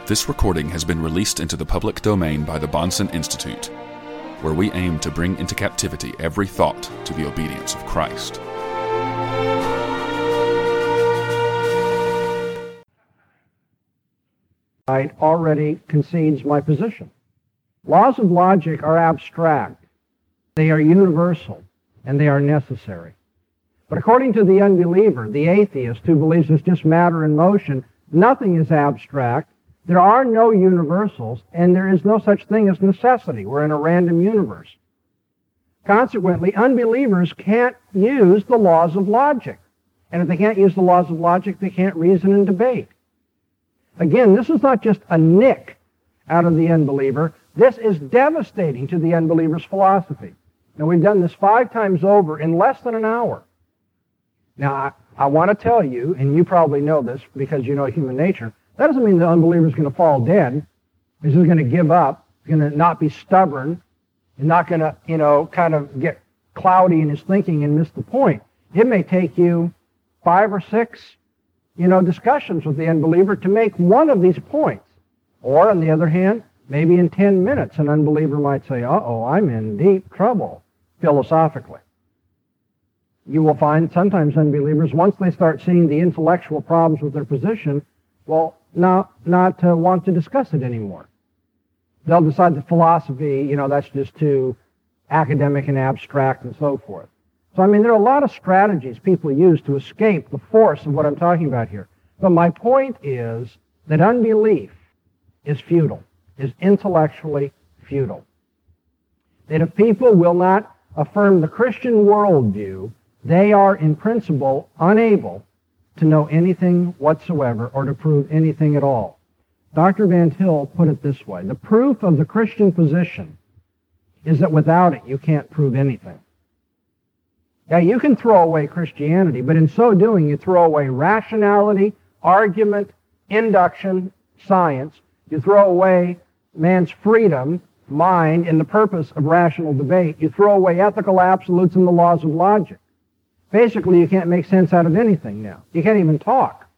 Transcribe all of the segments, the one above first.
This recording has been released into the public domain by the Bahnsen Institute, where we aim to bring into captivity every thought to the obedience of Christ. Already concedes my position. Laws of logic are abstract. They are universal, and they are necessary. But according to the unbeliever, the atheist who believes it's just matter in motion, nothing is abstract. There are no universals, and there is no such thing as necessity. We're in a random universe. Consequently, unbelievers can't use the laws of logic. And if they can't use the laws of logic, they can't reason and debate. Again, this is not just a nick out of the unbeliever. This is devastating to the unbeliever's philosophy. Now, we've done this 5 times over in less than an hour. Now, I want to tell you, and you probably know this because you know human nature, that doesn't mean the unbeliever is going to fall dead. He's just going to give up. He's going to not be stubborn. He's not going to, kind of get cloudy in his thinking and miss the point. It may take you 5 or 6, discussions with the unbeliever to make one of these points. Or, on the other hand, maybe in 10 minutes, an unbeliever might say, uh-oh, I'm in deep trouble, philosophically. You will find sometimes unbelievers, once they start seeing the intellectual problems with their position, not want to discuss it anymore. They'll decide that philosophy, that's just too academic and abstract and so forth. So, there are a lot of strategies people use to escape the force of what I'm talking about here. But my point is that unbelief is futile, is intellectually futile. That if people will not affirm the Christian worldview, they are in principle unable to know anything whatsoever or to prove anything at all. Dr. Van Til put it this way: the proof of the Christian position is that without it you can't prove anything. Yeah, you can throw away Christianity, but in so doing you throw away rationality, argument, induction, science. You throw away man's freedom, mind, and the purpose of rational debate. You throw away ethical absolutes and the laws of logic. Basically, you can't make sense out of anything now. You can't even talk.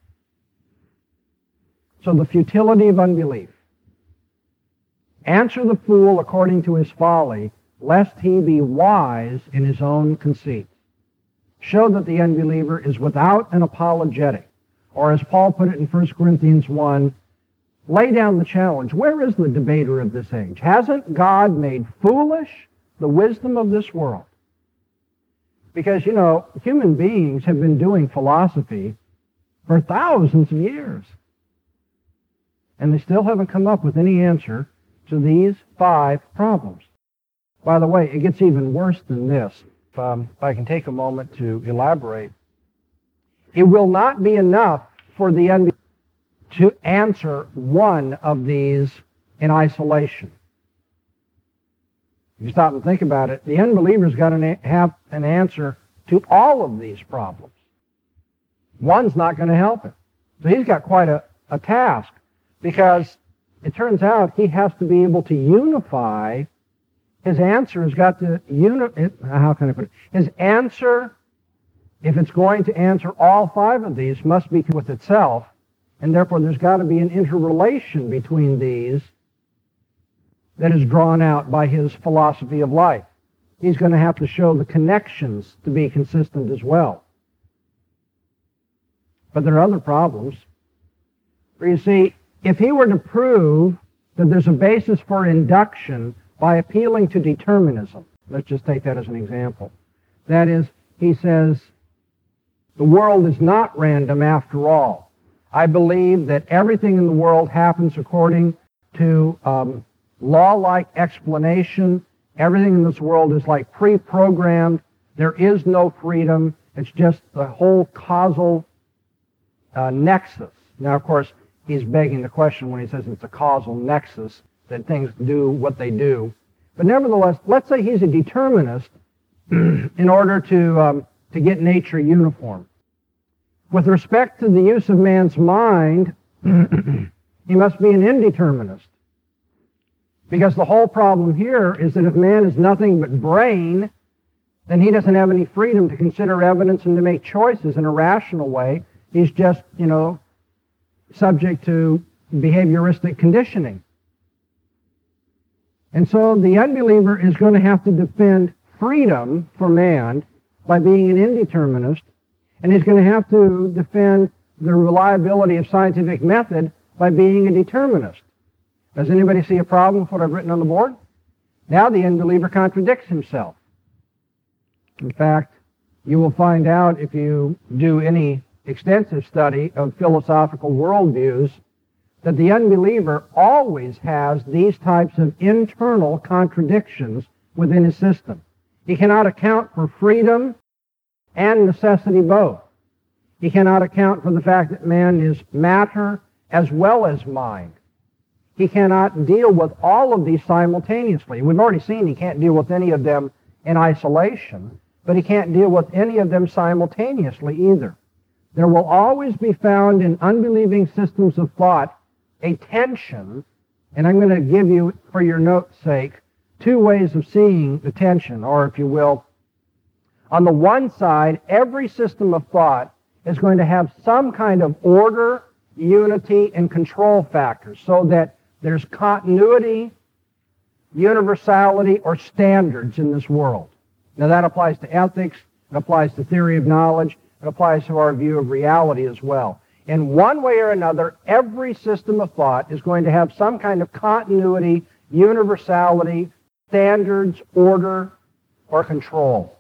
So the futility of unbelief. Answer the fool according to his folly, lest he be wise in his own conceit. Show that the unbeliever is without an apologetic. Or as Paul put it in 1 Corinthians 1, lay down the challenge. Where is the debater of this age? Hasn't God made foolish the wisdom of this world? Because, human beings have been doing philosophy for thousands of years. And they still haven't come up with any answer to these 5 problems. By the way, it gets even worse than this. If I can take a moment to elaborate. It will not be enough for the unbeliever to answer one of these in isolation. If you stop and think about it, the unbeliever's got to have an answer to all of these problems. One's not going to help him. So he's got quite a task, because it turns out he has to be able to unify. His answer has got to how can I put it? His answer, if it's going to answer all 5 of these, must be with itself, and therefore there's got to be an interrelation between these that is drawn out by his philosophy of life. He's going to have to show the connections to be consistent as well. But there are other problems. For you see, if he were to prove that there's a basis for induction by appealing to determinism, let's just take that as an example. That is, he says, the world is not random after all. I believe that everything in the world happens according to law-like explanation. Everything in this world is like pre-programmed. There is no freedom. It's just the whole causal nexus. Now, of course, he's begging the question when he says it's a causal nexus, that things do what they do. But nevertheless, let's say he's a determinist in order to get nature uniform. With respect to the use of man's mind, he must be an indeterminist. Because the whole problem here is that if man is nothing but brain, then he doesn't have any freedom to consider evidence and to make choices in a rational way. He's just, subject to behavioristic conditioning. And so the unbeliever is going to have to defend freedom for man by being an indeterminist, and he's going to have to defend the reliability of scientific method by being a determinist. Does anybody see a problem with what I've written on the board? Now the unbeliever contradicts himself. In fact, you will find out if you do any extensive study of philosophical worldviews that the unbeliever always has these types of internal contradictions within his system. He cannot account for freedom and necessity both. He cannot account for the fact that man is matter as well as mind. He cannot deal with all of these simultaneously. We've already seen he can't deal with any of them in isolation, but he can't deal with any of them simultaneously either. There will always be found in unbelieving systems of thought a tension, and I'm going to give you, for your note's sake, two ways of seeing the tension, or if you will, on the one side, every system of thought is going to have some kind of order, unity, and control factors so that there's continuity, universality, or standards in this world. Now that applies to ethics, it applies to theory of knowledge, it applies to our view of reality as well. In one way or another, every system of thought is going to have some kind of continuity, universality, standards, order, or control.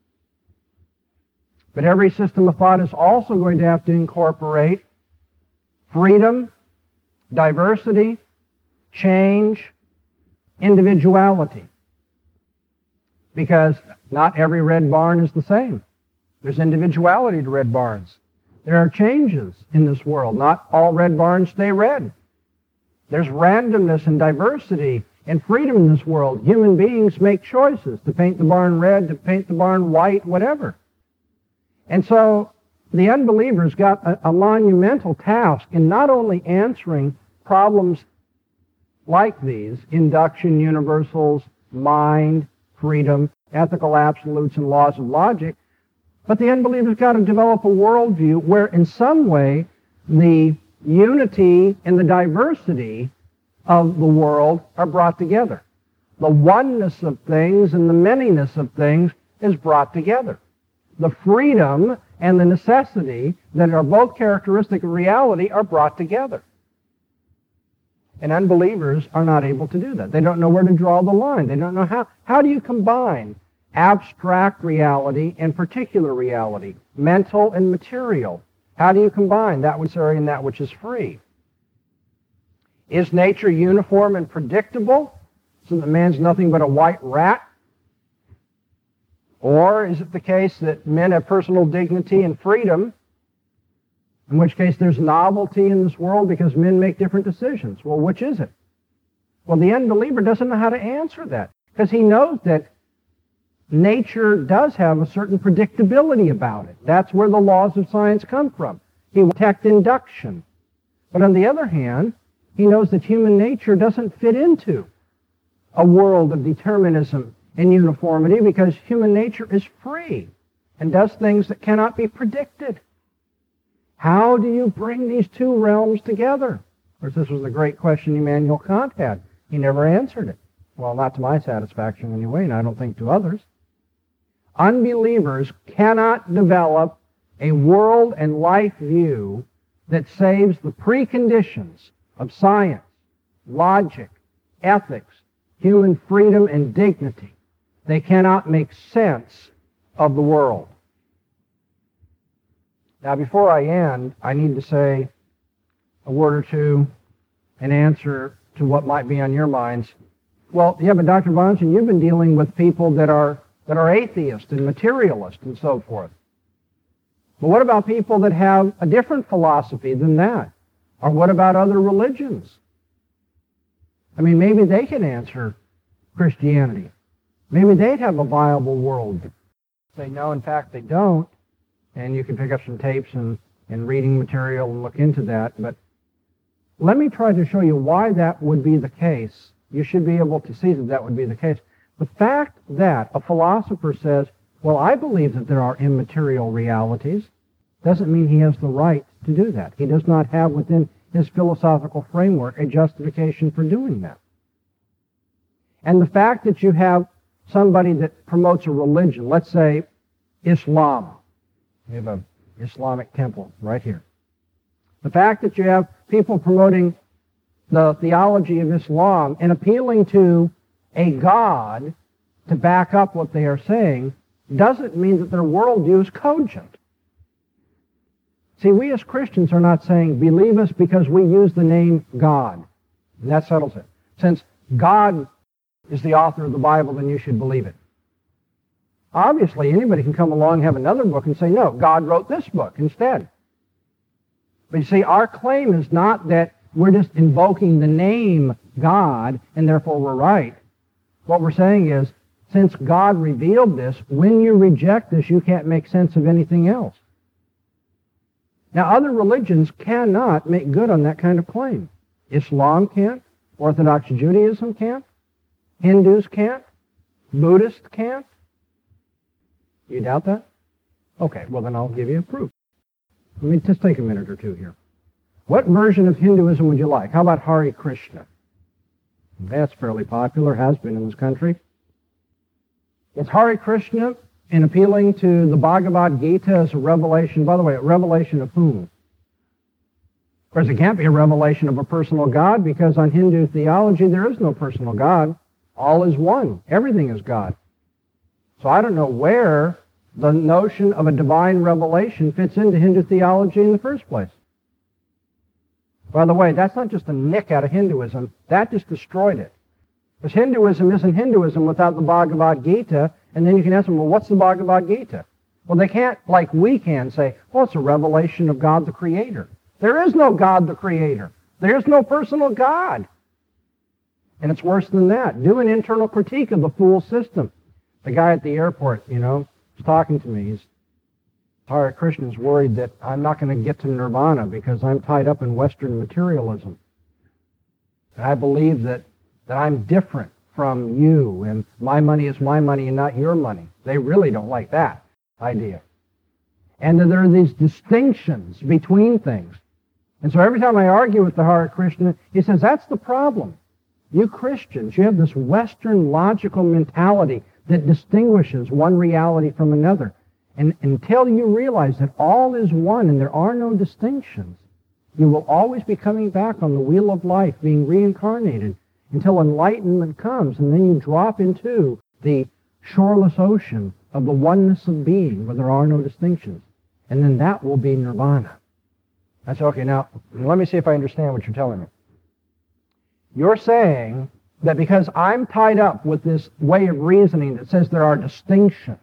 But every system of thought is also going to have to incorporate freedom, diversity, change, individuality. Because not every red barn is the same. There's individuality to red barns. There are changes in this world. Not all red barns stay red. There's randomness and diversity and freedom in this world. Human beings make choices to paint the barn red, to paint the barn white, whatever. And so the unbeliever's got a monumental task in not only answering problems like these, induction, universals, mind, freedom, ethical absolutes, and laws of logic, but the unbeliever's got to develop a worldview where in some way the unity and the diversity of the world are brought together. The oneness of things and the manyness of things is brought together. The freedom and the necessity that are both characteristic of reality are brought together. And unbelievers are not able to do that. They don't know where to draw the line. They don't know how. How do you combine abstract reality and particular reality, mental and material? How do you combine that which is necessary and that which is free? Is nature uniform and predictable so that man's nothing but a white rat? Or is it the case that men have personal dignity and freedom, in which case there's novelty in this world because men make different decisions? Well, which is it? Well, the unbeliever doesn't know how to answer that because he knows that nature does have a certain predictability about it. That's where the laws of science come from. He will detect induction. But on the other hand, he knows that human nature doesn't fit into a world of determinism and uniformity because human nature is free and does things that cannot be predicted. How do you bring these two realms together? Of course, this was the great question Immanuel Kant had. He never answered it. Well, not to my satisfaction anyway, and I don't think to others. Unbelievers cannot develop a world and life view that saves the preconditions of science, logic, ethics, human freedom, and dignity. They cannot make sense of the world. Now, before I end, I need to say a word or two in answer to what might be on your minds. Well, yeah, but Dr. Bahnsen, you've been dealing with people that are atheists and materialists and so forth. But what about people that have a different philosophy than that? Or what about other religions? I mean, maybe they can answer Christianity. Maybe they'd have a viable world. They know, in fact, they don't. And you can pick up some tapes and reading material and look into that. But let me try to show you why that would be the case. You should be able to see that that would be the case. The fact that a philosopher says, well, I believe that there are immaterial realities, doesn't mean he has the right to do that. He does not have within his philosophical framework a justification for doing that. And the fact that you have somebody that promotes a religion, let's say Islam. We have an Islamic temple right here. The fact that you have people promoting the theology of Islam and appealing to a God to back up what they are saying doesn't mean that their worldview is cogent. See, we as Christians are not saying, believe us because we use the name God. And that settles it. Since God is the author of the Bible, then you should believe it. Obviously, anybody can come along and have another book and say, no, God wrote this book instead. But you see, our claim is not that we're just invoking the name God and therefore we're right. What we're saying is, since God revealed this, when you reject this, you can't make sense of anything else. Now, other religions cannot make good on that kind of claim. Islam can't. Orthodox Judaism can't. Hindus can't. Buddhists can't. You doubt that? Okay, well then I'll give you a proof. Let me just take a minute or two here. What version of Hinduism would you like? How about Hare Krishna? That's fairly popular, has been in this country. Is Hare Krishna in appealing to the Bhagavad Gita as a revelation? By the way, a revelation of whom? Of course, it can't be a revelation of a personal God, because on Hindu theology there is no personal God. All is one. Everything is God. So I don't know where the notion of a divine revelation fits into Hindu theology in the first place. By the way, that's not just a nick out of Hinduism. That just destroyed it. Because Hinduism isn't Hinduism without the Bhagavad Gita, and then you can ask them, well, what's the Bhagavad Gita? Well, they can't, like we can, say, well, it's a revelation of God the Creator. There is no God the Creator. There is no personal God. And it's worse than that. Do an internal critique of the fool system. The guy at the airport, was talking to me. Hare Krishna's worried that I'm not going to get to nirvana because I'm tied up in Western materialism. And I believe that I'm different from you, and my money is my money and not your money. They really don't like that idea. And that there are these distinctions between things. And so every time I argue with the Hare Krishna, he says, that's the problem. You Christians, you have this Western logical mentality that distinguishes one reality from another. And until you realize that all is one and there are no distinctions, you will always be coming back on the wheel of life, being reincarnated, until enlightenment comes, and then you drop into the shoreless ocean of the oneness of being, where there are no distinctions. And then that will be nirvana. I said, okay, now, let me see if I understand what you're telling me. You're saying that because I'm tied up with this way of reasoning that says there are distinctions,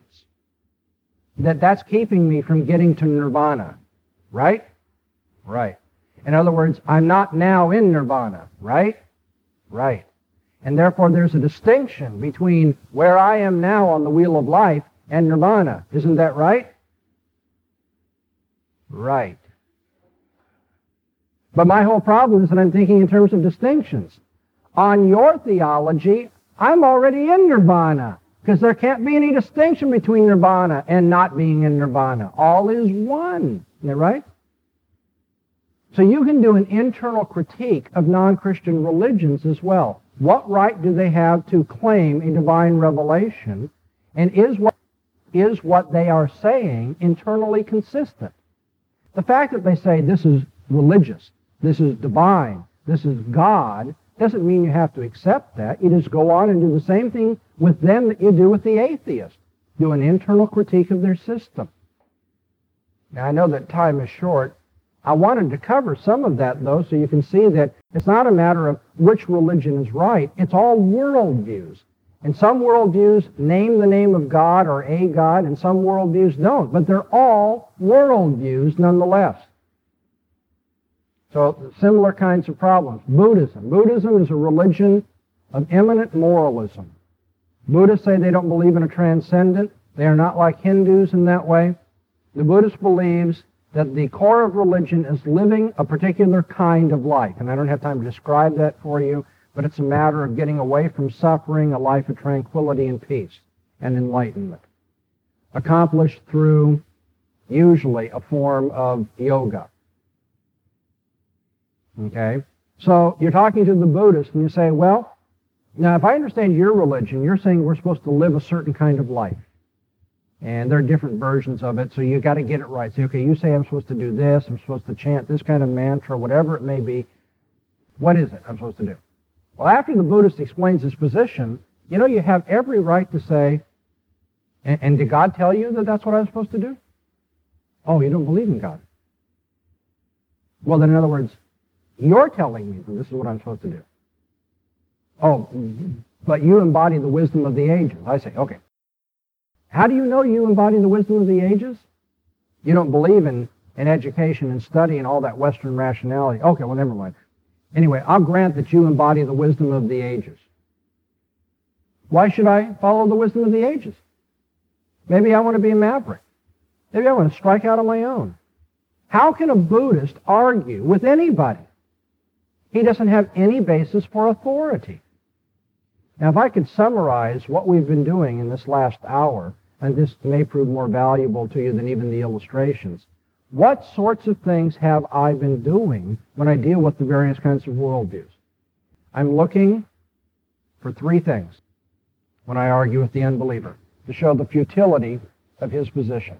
that's keeping me from getting to nirvana, right? Right. In other words, I'm not now in nirvana, right? Right. And therefore there's a distinction between where I am now on the wheel of life and nirvana. Isn't that right? Right. But my whole problem is that I'm thinking in terms of distinctions. On your theology, I'm already in nirvana, because there can't be any distinction between nirvana and not being in nirvana. All is one. Isn't that right? So you can do an internal critique of non-Christian religions as well. What right do they have to claim a divine revelation? And is what they are saying internally consistent? The fact that they say this is religious, this is divine, this is God, doesn't mean you have to accept that. You just go on and do the same thing with them that you do with the atheist. Do an internal critique of their system. Now, I know that time is short. I wanted to cover some of that, though, so you can see that it's not a matter of which religion is right. It's all worldviews. And some worldviews name the name of God or a God, and some worldviews don't. But they're all worldviews nonetheless. So similar kinds of problems. Buddhism. Buddhism is a religion of eminent moralism. Buddhists say they don't believe in a transcendent. They are not like Hindus in that way. The Buddhist believes that the core of religion is living a particular kind of life. And I don't have time to describe that for you, but it's a matter of getting away from suffering, a life of tranquility and peace and enlightenment, accomplished through usually a form of yoga. Okay? So you're talking to the Buddhist and you say, well, now if I understand your religion, you're saying we're supposed to live a certain kind of life. And there are different versions of it, so you got to get it right. Say, okay, you say I'm supposed to do this, I'm supposed to chant this kind of mantra, whatever it may be. What is it I'm supposed to do? Well, after the Buddhist explains his position, you know, you have every right to say, and did God tell you that that's what I'm supposed to do? Oh, you don't believe in God. Well, then in other words, you're telling me that this is what I'm supposed to do. Oh, but you embody the wisdom of the ages. I say, okay. How do you know you embody the wisdom of the ages? You don't believe in education and study and all that Western rationality. Okay, well, never mind. Anyway, I'll grant that you embody the wisdom of the ages. Why should I follow the wisdom of the ages? Maybe I want to be a maverick. Maybe I want to strike out on my own. How can a Buddhist argue with anybody? He doesn't have any basis for authority. Now, if I could summarize what we've been doing in this last hour, and this may prove more valuable to you than even the illustrations, what sorts of things have I been doing when I deal with the various kinds of worldviews? I'm looking for three things when I argue with the unbeliever to show the futility of his position.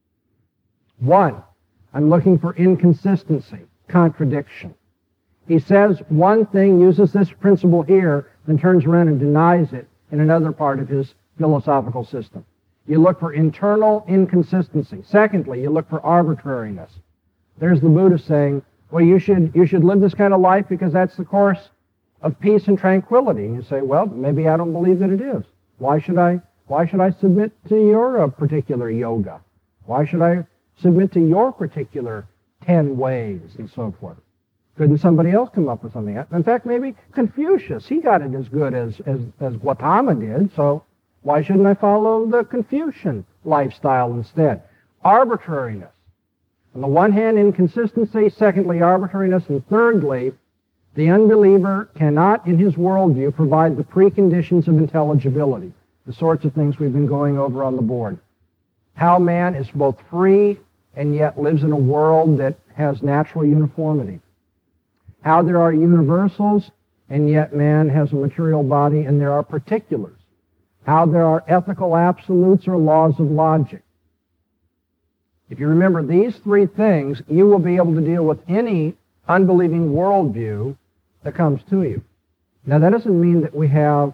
One, I'm looking for inconsistency, contradiction. He says one thing, uses this principle here, then turns around and denies it in another part of his philosophical system. You look for internal inconsistency. Secondly, you look for arbitrariness. There's the Buddha saying, well, you should live this kind of life because that's the course of peace and tranquility. And you say, well, maybe I don't believe that it is. Why should I submit to your particular yoga? Why should I submit to your particular 10 ways and so forth? Couldn't somebody else come up with something? In fact, maybe Confucius, he got it as good as Gautama did, so why shouldn't I follow the Confucian lifestyle instead? Arbitrariness. On the one hand, inconsistency. Secondly, arbitrariness. And thirdly, the unbeliever cannot, in his worldview, provide the preconditions of intelligibility, the sorts of things we've been going over on the board. How man is both free and yet lives in a world that has natural uniformity. How there are universals and yet man has a material body and there are particulars. How there are ethical absolutes or laws of logic. If you remember these three things, you will be able to deal with any unbelieving worldview that comes to you. Now, that doesn't mean that we have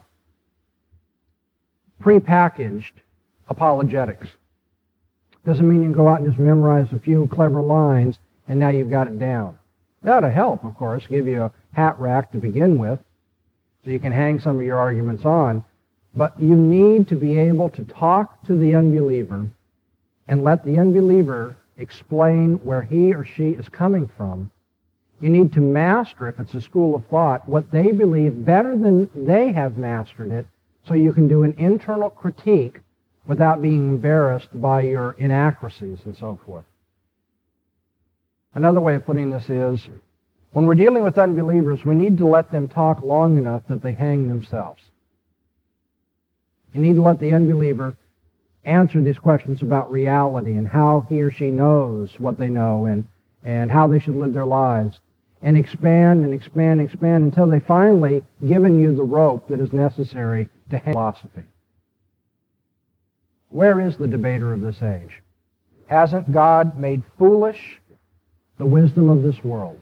prepackaged apologetics. Doesn't mean you can go out and just memorize a few clever lines and now you've got it down. That ought to help, of course, give you a hat rack to begin with so you can hang some of your arguments on. But you need to be able to talk to the unbeliever and let the unbeliever explain where he or she is coming from. You need to master, if it's a school of thought, what they believe better than they have mastered it, so you can do an internal critique without being embarrassed by your inaccuracies and so forth. Another way of putting this is, when we're dealing with unbelievers, we need to let them talk long enough that they hang themselves. You need to let the unbeliever answer these questions about reality and how he or she knows what they know and how they should live their lives, and expand and expand and expand until they finally given you the rope that is necessary to hang philosophy. Where is the debater of this age? Hasn't God made foolish the wisdom of this world?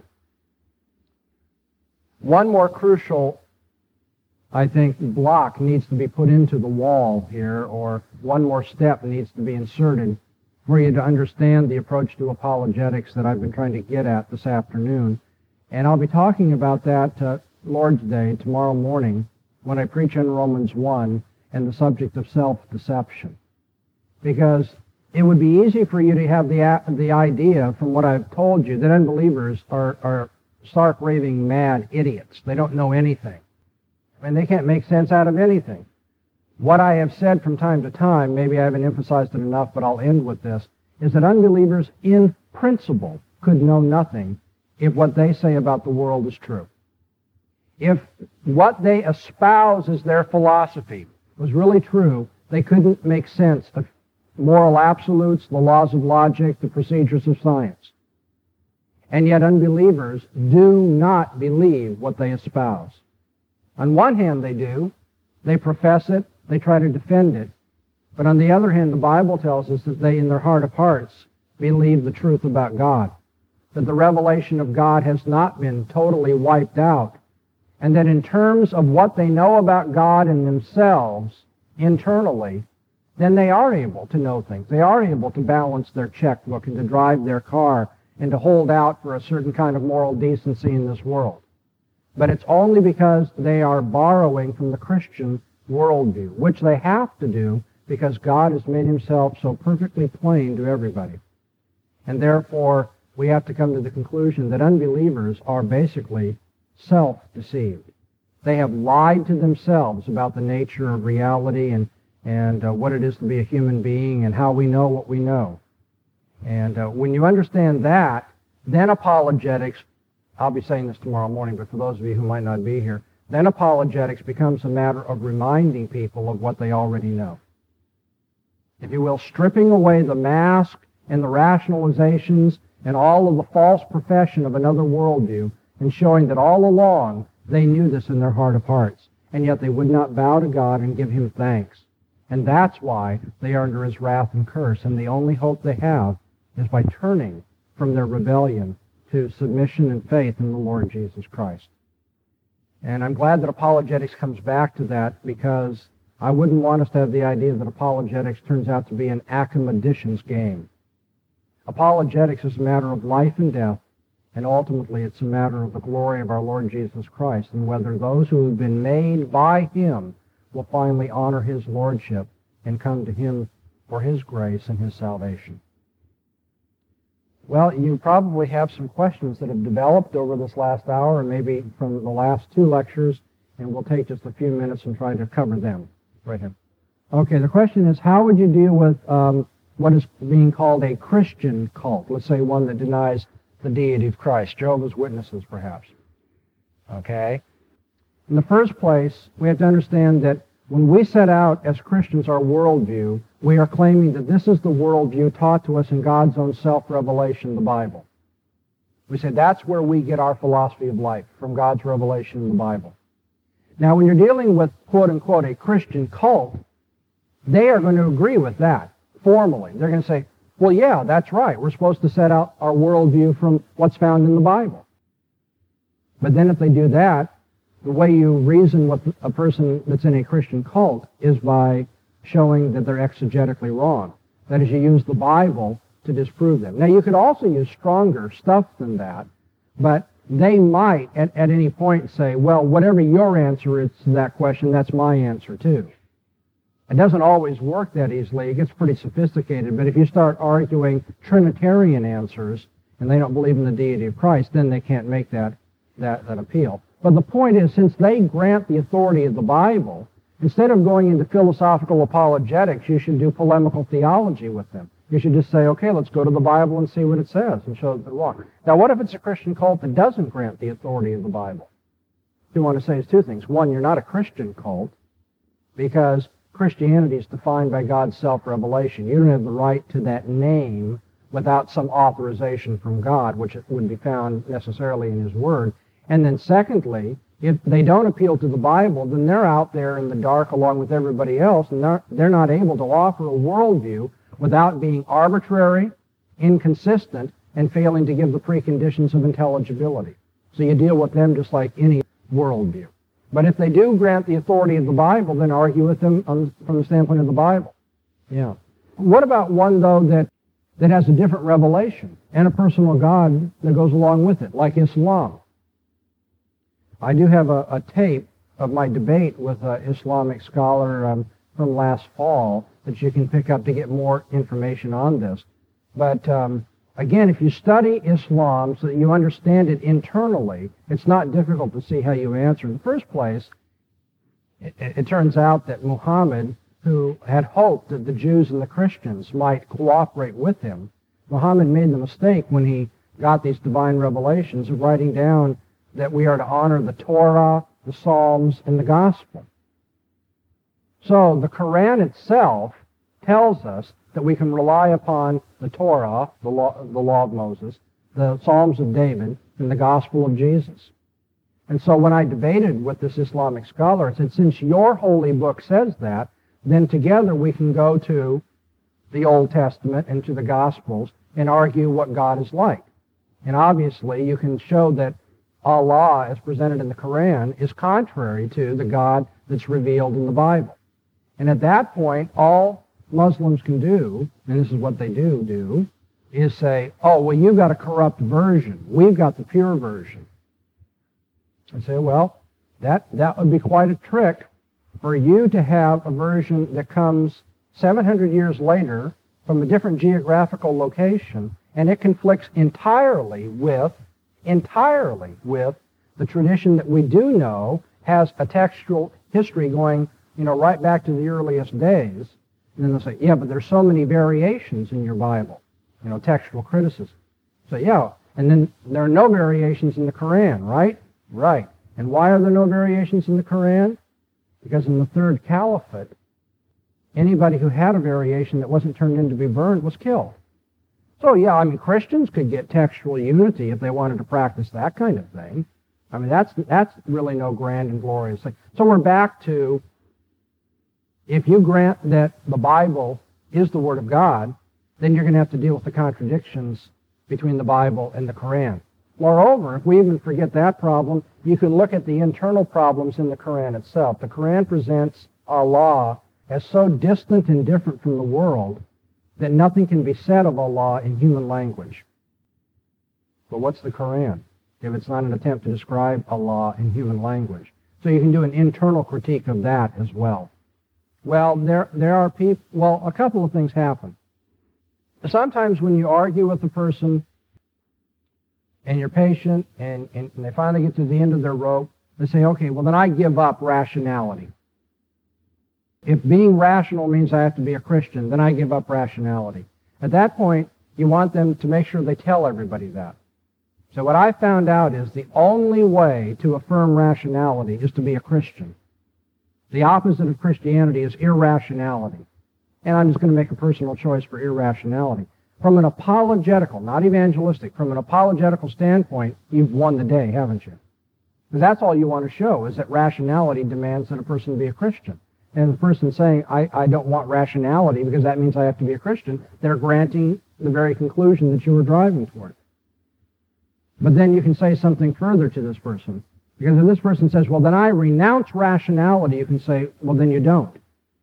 One more crucial, I think, block needs to be put into the wall here, or one more step needs to be inserted for you to understand the approach to apologetics that I've been trying to get at this afternoon. And I'll be talking about that Lord's Day tomorrow morning when I preach on Romans 1 and the subject of self-deception. Because it would be easy for you to have the idea from what I've told you that unbelievers are stark raving mad idiots. They don't know anything. I mean, they can't make sense out of anything. What I have said from time to time, maybe I haven't emphasized it enough, but I'll end with this, is that unbelievers in principle could know nothing if what they say about the world is true. If what they espouse as their philosophy was really true, they couldn't make sense of moral absolutes, the laws of logic, the procedures of science. And yet unbelievers do not believe what they espouse. On one hand, they do. They profess it. They try to defend it. But on the other hand, the Bible tells us that they, in their heart of hearts, believe the truth about God. That the revelation of God has not been totally wiped out. And that in terms of what they know about God and themselves internally, then they are able to know things. They are able to balance their checkbook and to drive their car and to hold out for a certain kind of moral decency in this world. But it's only because they are borrowing from the Christian worldview, which they have to do because God has made himself so perfectly plain to everybody. And therefore, we have to come to the conclusion that unbelievers are basically self-deceived. They have lied to themselves about the nature of reality and what it is to be a human being and how we know what we know. And when you understand that, then apologetics, I'll be saying this tomorrow morning, but for those of you who might not be here, then apologetics becomes a matter of reminding people of what they already know. If you will, stripping away the mask and the rationalizations and all of the false profession of another worldview and showing that all along they knew this in their heart of hearts, and yet they would not bow to God and give him thanks. And that's why they are under his wrath and curse, and the only hope they have is by turning from their rebellion to submission and faith in the Lord Jesus Christ. And I'm glad that apologetics comes back to that, because I wouldn't want us to have the idea that apologetics turns out to be an academician's game. Apologetics is a matter of life and death, and ultimately it's a matter of the glory of our Lord Jesus Christ, and whether those who have been made by him will finally honor his lordship and come to him for his grace and his salvation. Well, you probably have some questions that have developed over this last hour, and maybe from the last two lectures, and we'll take just a few minutes and try to cover them. Right here. Okay, the question is, how would you deal with what is being called a Christian cult? Let's say one that denies the deity of Christ, Jehovah's Witnesses, perhaps. Okay? In the first place, we have to understand that when we set out as Christians our worldview, we are claiming that this is the worldview taught to us in God's own self-revelation, the Bible. We say that's where we get our philosophy of life, from God's revelation in the Bible. Now, when you're dealing with, quote-unquote, a Christian cult, they are going to agree with that formally. They're going to say, well, yeah, that's right. We're supposed to set out our worldview from what's found in the Bible. But then if they do that, the way you reason with a person that's in a Christian cult is by showing that they're exegetically wrong. That is, you use the Bible to disprove them. Now, you could also use stronger stuff than that, but they might at any point say, well, whatever your answer is to that question, that's my answer too. It doesn't always work that easily. It gets pretty sophisticated, but if you start arguing Trinitarian answers and they don't believe in the deity of Christ, then they can't make that appeal. But the point is, since they grant the authority of the Bible, instead of going into philosophical apologetics, you should do polemical theology with them. You should just say, okay, let's go to the Bible and see what it says and show that they're wrong. Now, what if it's a Christian cult that doesn't grant the authority of the Bible? What you want to say is two things. One, you're not a Christian cult because Christianity is defined by God's self-revelation. You don't have the right to that name without some authorization from God, which would be found necessarily in his Word. And then secondly, if they don't appeal to the Bible, then they're out there in the dark along with everybody else, and they're not able to offer a worldview without being arbitrary, inconsistent, and failing to give the preconditions of intelligibility. So you deal with them just like any worldview. But if they do grant the authority of the Bible, then argue with them from the standpoint of the Bible. Yeah. What about one, though, that has a different revelation and a personal God that goes along with it, like Islam? I do have a tape of my debate with an Islamic scholar from last fall that you can pick up to get more information on this. But again, if you study Islam so that you understand it internally, it's not difficult to see how you answer. In the first place, it turns out that Muhammad, who had hoped that the Jews and the Christians might cooperate with him, Muhammad made the mistake when he got these divine revelations of writing down that we are to honor the Torah, the Psalms, and the Gospel. So the Quran itself tells us that we can rely upon the Torah, the law of Moses, the Psalms of David and the Gospel of Jesus. And so when I debated with this Islamic scholar, I said, since your holy book says that, then together we can go to the Old Testament and to the Gospels and argue what God is like. And obviously you can show that Allah, as presented in the Quran, is contrary to the God that's revealed in the Bible. And at that point, all Muslims can do, and this is what they do, is say, oh, well, you've got a corrupt version. We've got the pure version. I say, well, that would be quite a trick for you to have a version that comes 700 years later from a different geographical location, and it conflicts entirely with the tradition that we do know has a textual history going, right back to the earliest days. And then they'll say, yeah, but there's so many variations in your Bible, textual criticism. So yeah, and then there are no variations in the Quran, right? Right. And why are there no variations in the Quran? Because in the third caliphate, anybody who had a variation that wasn't turned in to be burned was killed. So yeah, Christians could get textual unity if they wanted to practice that kind of thing. That's really no grand and glorious thing. So we're back to, if you grant that the Bible is the Word of God, then you're going to have to deal with the contradictions between the Bible and the Quran. Moreover, if we even forget that problem, you can look at the internal problems in the Quran itself. The Quran presents Allah as so distant and different from the world that nothing can be said of Allah in human language. But what's the Quran if it's not an attempt to describe Allah in human language? So you can do an internal critique of that as well. Well, there are people, a couple of things happen. Sometimes when you argue with a person and you're patient and they finally get to the end of their rope, they say, okay, well then I give up rationality. If being rational means I have to be a Christian, then I give up rationality. At that point, you want them to make sure they tell everybody that. So what I found out is the only way to affirm rationality is to be a Christian. The opposite of Christianity is irrationality. And I'm just going to make a personal choice for irrationality. From an apologetical, not evangelistic, from an apologetical standpoint, you've won the day, haven't you? Because that's all you want to show, is that rationality demands that a person be a Christian. And the person saying, I don't want rationality because that means I have to be a Christian, they're granting the very conclusion that you were driving toward. But then you can say something further to this person. Because if this person says, well, then I renounce rationality, you can say, well, then you don't.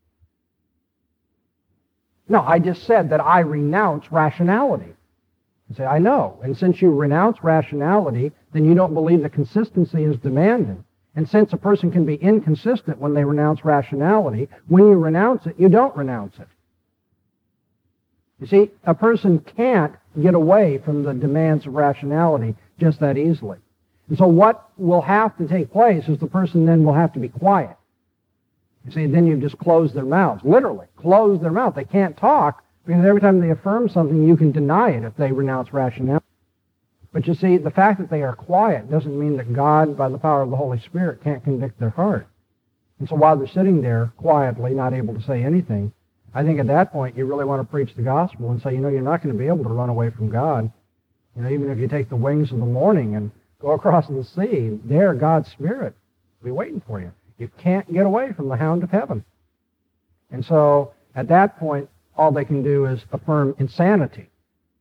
No, I just said that I renounce rationality. You say, I know. And since you renounce rationality, then you don't believe that consistency is demanded. And since a person can be inconsistent when they renounce rationality, when you renounce it, you don't renounce it. You see, a person can't get away from the demands of rationality just that easily. And so what will have to take place is the person then will have to be quiet. You see, then you've just closed their mouths. Literally, closed their mouth. They can't talk because every time they affirm something, you can deny it if they renounce rationality. But you see, the fact that they are quiet doesn't mean that God, by the power of the Holy Spirit, can't convict their heart. And so while they're sitting there quietly, not able to say anything, I think at that point you really want to preach the gospel and say, you're not going to be able to run away from God. Even if you take the wings of the morning and go across the sea, there God's Spirit will be waiting for you. You can't get away from the hound of heaven. And so at that point, all they can do is affirm insanity.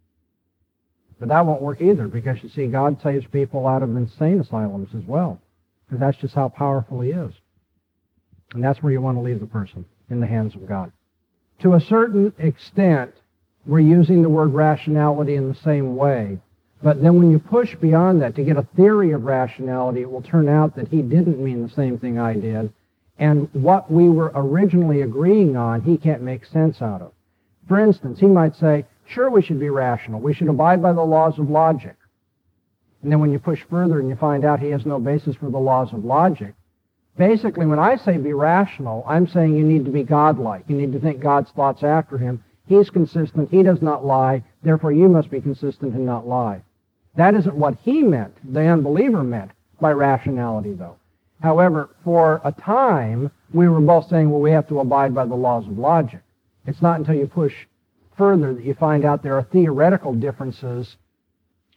But that won't work either, because you see, God saves people out of insane asylums as well. Because that's just how powerful He is. And that's where you want to leave the person, in the hands of God. To a certain extent, we're using the word rationality in the same way. But then when you push beyond that to get a theory of rationality, it will turn out that he didn't mean the same thing I did. And what we were originally agreeing on, he can't make sense out of. For instance, he might say, sure, we should be rational. We should abide by the laws of logic. And then when you push further and you find out he has no basis for the laws of logic, basically when I say be rational, I'm saying you need to be godlike. You need to think God's thoughts after him. He's consistent. He does not lie. Therefore, you must be consistent and not lie. That isn't what he meant, the unbeliever meant, by rationality, though. However, for a time, we were both saying, well, we have to abide by the laws of logic. It's not until you push further that you find out there are theoretical differences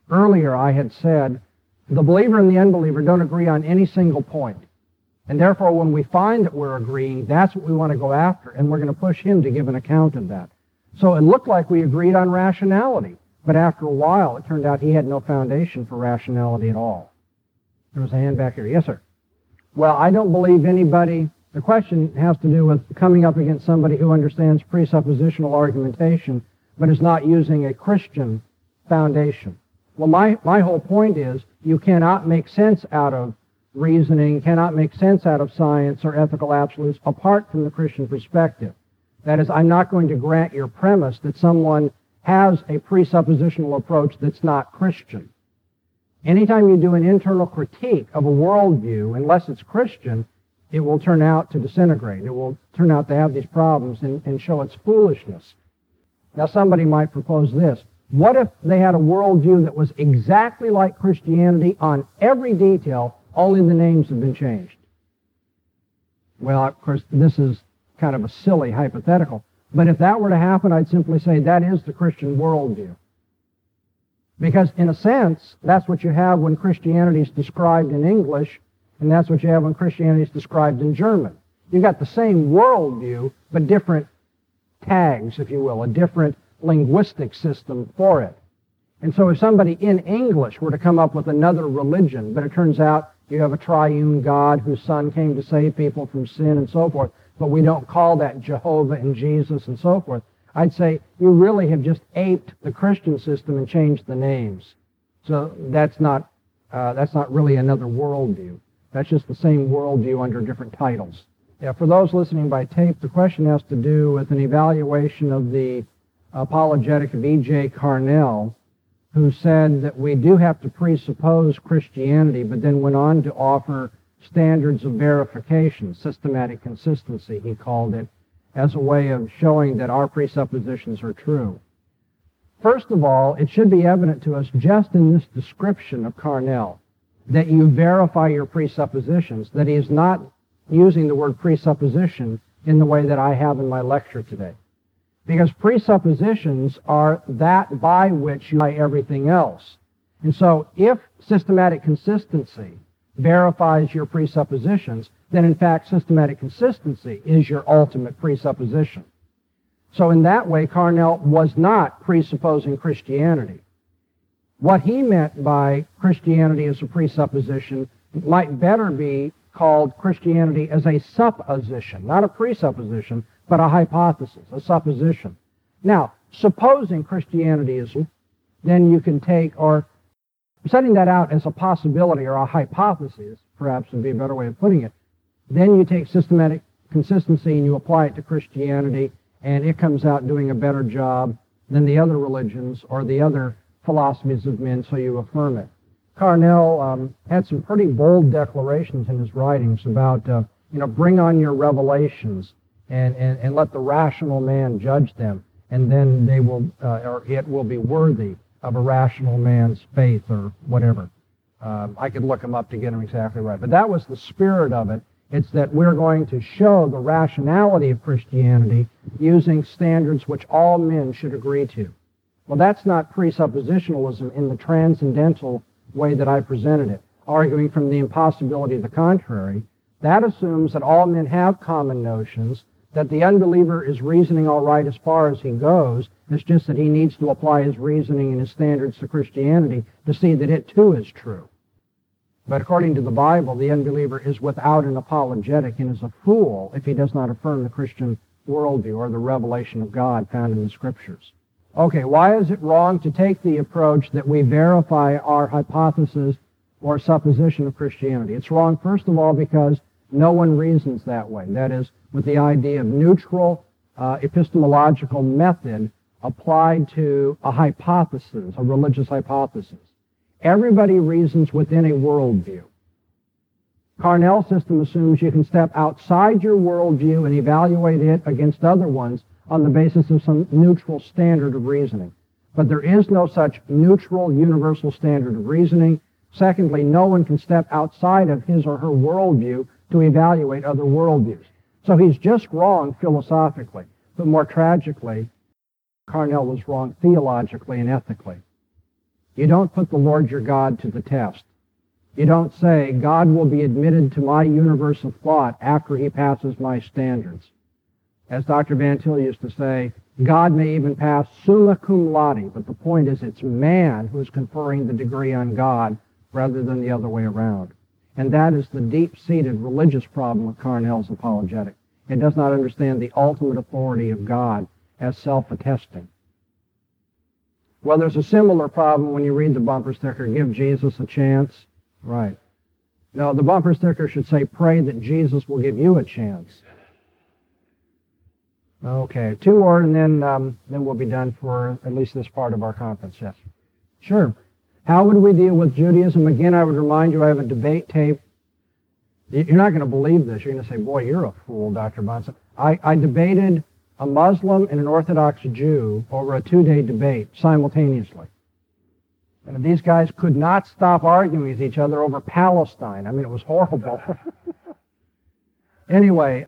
Earlier I had said the believer and the unbeliever don't agree on any single point. And therefore, when we find that we're agreeing, that's what we want to go after, and we're going to push him to give an account of that. So it looked like we agreed on rationality, but after a while, it turned out he had no foundation for rationality at all. There was a hand back here. Yes, sir. Well, I don't believe anybody. The question has to do with coming up against somebody who understands presuppositional argumentation, but is not using a Christian foundation. Well, my whole point is you cannot make sense out of reasoning, cannot make sense out of science or ethical absolutes apart from the Christian perspective. That is, I'm not going to grant your premise that someone has a presuppositional approach that's not Christian. Anytime you do an internal critique of a worldview, unless it's Christian, it will turn out to disintegrate. It will turn out to have these problems and show its foolishness. Now, somebody might propose this. What if they had a worldview that was exactly like Christianity on every detail, only the names have been changed? Well, of course, this is kind of a silly hypothetical. But if that were to happen, I'd simply say that is the Christian worldview. Because in a sense, that's what you have when Christianity is described in English, and that's what you have when Christianity is described in German. You've got the same worldview, but different tags, if you will, a different linguistic system for it. And so if somebody in English were to come up with another religion, but it turns out you have a triune God whose Son came to save people from sin and so forth, but we don't call that Jehovah and Jesus and so forth, I'd say you really have just aped the Christian system and changed the names. So that's not really another worldview. That's just the same worldview under different titles. Yeah, for those listening by tape, the question has to do with an evaluation of the apologetic of E.J. Carnell, who said that we do have to presuppose Christianity, but then went on to offer standards of verification, systematic consistency, he called it, as a way of showing that our presuppositions are true. First of all, it should be evident to us just in this description of Carnell that you verify your presuppositions, that he is not using the word presupposition in the way that I have in my lecture today. Because presuppositions are that by which you buy everything else. And so if systematic consistency verifies your presuppositions, then in fact systematic consistency is your ultimate presupposition. So in that way, Carnell was not presupposing Christianity. What he meant by Christianity as a presupposition might better be called Christianity as a supposition, not a presupposition, but a hypothesis, a supposition. Now, supposing Christianity is, then you can take, or setting that out as a possibility or a hypothesis, perhaps would be a better way of putting it, then you take systematic consistency and you apply it to Christianity, and it comes out doing a better job than the other religions or the other philosophies of men, so you affirm it. Carnell had some pretty bold declarations in his writings about, bring on your revelations and let the rational man judge them, and then they will, or it will be worthy of a rational man's faith or whatever. I could look them up to get them exactly right. But that was the spirit of it. It's that we're going to show the rationality of Christianity using standards which all men should agree to. Well, that's not presuppositionalism in the transcendental way that I presented it, arguing from the impossibility of the contrary. That assumes that all men have common notions, that the unbeliever is reasoning all right as far as he goes. It's just that he needs to apply his reasoning and his standards to Christianity to see that it too is true. But according to the Bible, the unbeliever is without an apologetic and is a fool if he does not affirm the Christian worldview or the revelation of God found in the Scriptures. Okay, why is it wrong to take the approach that we verify our hypothesis or supposition of Christianity? It's wrong, first of all, because no one reasons that way. That is, with the idea of neutral epistemological method applied to a hypothesis, a religious hypothesis. Everybody reasons within a worldview. Carnell's system assumes you can step outside your worldview and evaluate it against other ones on the basis of some neutral standard of reasoning. But there is no such neutral universal standard of reasoning. Secondly, no one can step outside of his or her worldview to evaluate other worldviews. So he's just wrong philosophically, but more tragically, Carnell was wrong theologically and ethically. You don't put the Lord your God to the test. You don't say, God will be admitted to my universe of thought after he passes my standards. As Dr. Van Til used to say, God may even pass summa cum laude, but the point is it's man who is conferring the degree on God rather than the other way around. And that is the deep-seated religious problem with Carnell's apologetic. It does not understand the ultimate authority of God as self-attesting. Well, there's a similar problem when you read the bumper sticker, give Jesus a chance. Right. No, the bumper sticker should say, pray that Jesus will give you a chance. Okay, 2 more, and then we'll be done for at least this part of our conference. Yes. Sure. How would we deal with Judaism? Again, I would remind you I have a debate tape. You're not going to believe this. You're going to say, boy, you're a fool, Dr. Bunsen. I debated a Muslim and an Orthodox Jew over a 2-day debate simultaneously. And these guys could not stop arguing with each other over Palestine. I mean, it was horrible. Anyway,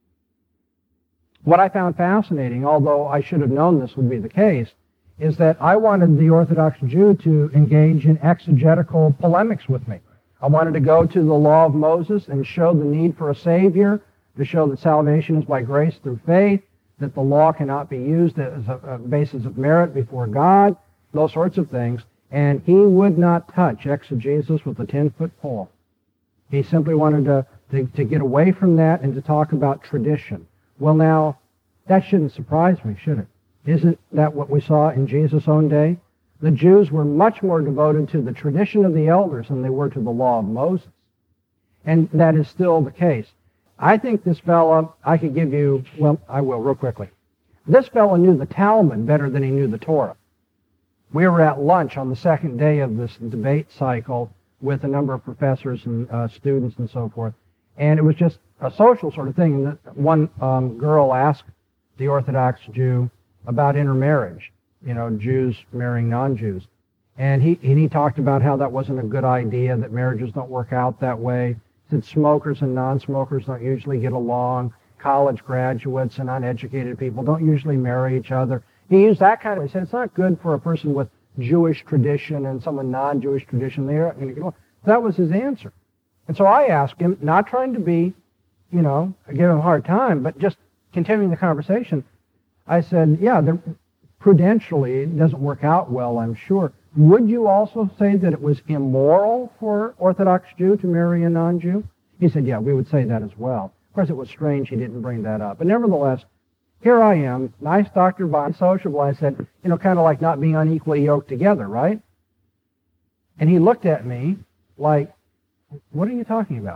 what I found fascinating, although I should have known this would be the case, is that I wanted the Orthodox Jew to engage in exegetical polemics with me. I wanted to go to the law of Moses and show the need for a Savior, to show that salvation is by grace through faith, that the law cannot be used as a basis of merit before God, those sorts of things. And he would not touch exegesis with a 10-foot pole. He simply wanted to get away from that and to talk about tradition. Well, now, that shouldn't surprise me, should it? Isn't that what we saw in Jesus' own day? The Jews were much more devoted to the tradition of the elders than they were to the law of Moses. And that is still the case. I think this fellow, I could give you, well, I will real quickly. This fellow knew the Talmud better than he knew the Torah. We were at lunch on the second day of this debate cycle with a number of professors and students and so forth. And it was just a social sort of thing. And one girl asked the Orthodox Jew about intermarriage, Jews marrying non-Jews. And he talked about how that wasn't a good idea, that marriages don't work out that way. He said smokers and non-smokers don't usually get along. College graduates and uneducated people don't usually marry each other. He used that kind of, he said, it's not good for a person with Jewish tradition and someone non-Jewish tradition. They're not going to get along. That was his answer. And so I asked him, not trying to be, give him a hard time, but just continuing the conversation. I said, yeah, prudentially, it doesn't work out well, I'm sure. Would you also say that it was immoral for Orthodox Jew to marry a non-Jew? He said, yeah, we would say that as well. Of course, it was strange he didn't bring that up. But nevertheless, here I am, nice Dr. Bond, sociable. I said, kind of like not being unequally yoked together, right? And he looked at me like, what are you talking about?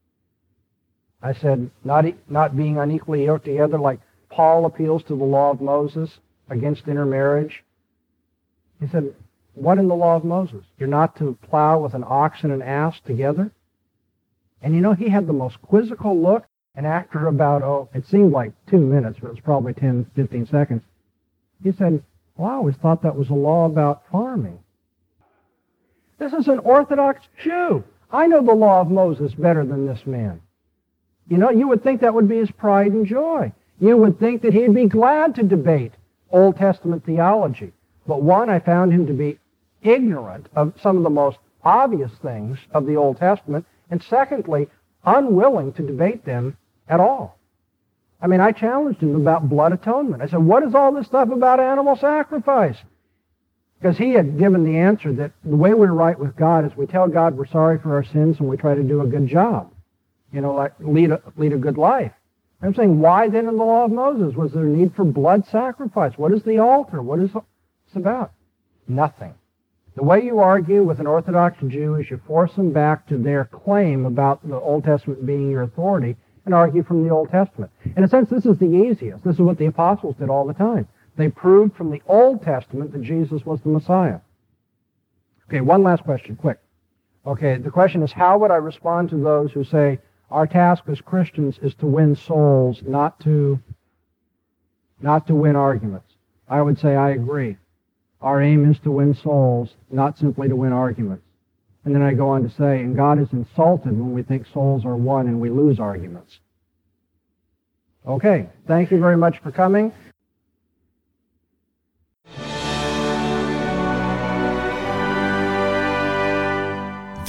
I said, not being unequally yoked together, like Paul appeals to the law of Moses against intermarriage. He said, what in the law of Moses? You're not to plow with an ox and an ass together? And he had the most quizzical look. And after about, it seemed like 2 minutes, but it was probably 10, 15 seconds, he said, well, I always thought that was a law about farming. This is an Orthodox Jew. I know the law of Moses better than this man. You would think that would be his pride and joy. You would think that he'd be glad to debate Old Testament theology. But one, I found him to be ignorant of some of the most obvious things of the Old Testament. And secondly, unwilling to debate them at all. I mean, I challenged him about blood atonement. I said, what is all this stuff about animal sacrifice? Because he had given the answer that the way we're right with God is we tell God we're sorry for our sins and we try to do a good job. Like lead a good life. I'm saying, why then in the law of Moses was there a need for blood sacrifice? What is the altar? What is this about? Nothing. The way you argue with an Orthodox Jew is you force them back to their claim about the Old Testament being your authority and argue from the Old Testament. In a sense, this is the easiest. This is what the apostles did all the time. They proved from the Old Testament that Jesus was the Messiah. Okay, one last question, quick. Okay, the question is, how would I respond to those who say, our task as Christians is to win souls, not to win arguments? I would say, I agree. Our aim is to win souls, not simply to win arguments. And then I go on to say, and God is insulted when we think souls are won and we lose arguments. Okay, thank you very much for coming.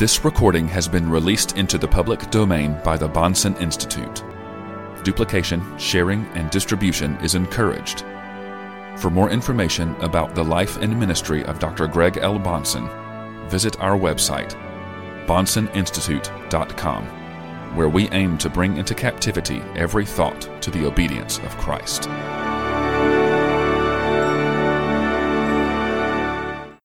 This recording has been released into the public domain by the Bahnsen Institute. Duplication, sharing, and distribution is encouraged. For more information about the life and ministry of Dr. Greg L. Bahnsen, visit our website, BahnsenInstitute.com, where we aim to bring into captivity every thought to the obedience of Christ.